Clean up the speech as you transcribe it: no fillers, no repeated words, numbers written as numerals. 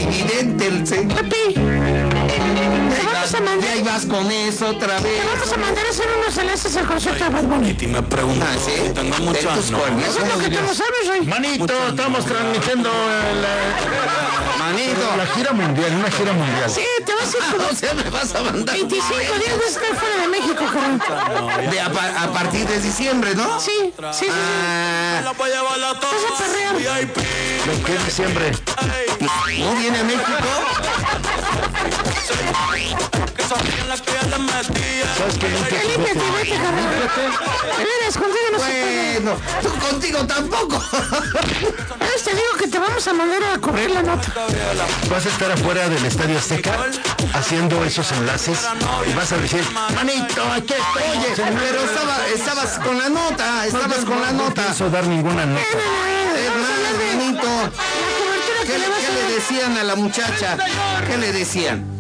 evidente el Pepe, ya ibas con eso otra vez. te vamos a mandar a hacer unos enlaces al concierto de Bad Bunny. Y me pregunto, ¿sí? tengo muchas Eso es lo que tú no sabes, Rey. Manito, estamos transmitiendo Manito. la gira mundial, una gira mundial. Sí, te vas a ir como O sea, me vas a mandar 25 días de estar fuera de México, carnal. a partir de diciembre, ¿no? Sí. Ah, voy a llevar la Vas a perrear. ¿En qué diciembre? ¿no viene a México? ¿Sabes qué? Límpiate, vete, carnal. De veras, contigo no se puede. Bueno, tú contigo tampoco. ¿Ves? Te digo que te vamos a mandar a cubrir la nota. Vas a estar afuera del Estadio Azteca haciendo esos enlaces y vas a decir, manito, aquí estoy. Pero estabas con la nota, No pienso dar ninguna nota. Manito. La cobertura que ¿Qué le vas a le dar. decían a la muchacha? ¿Qué le decían?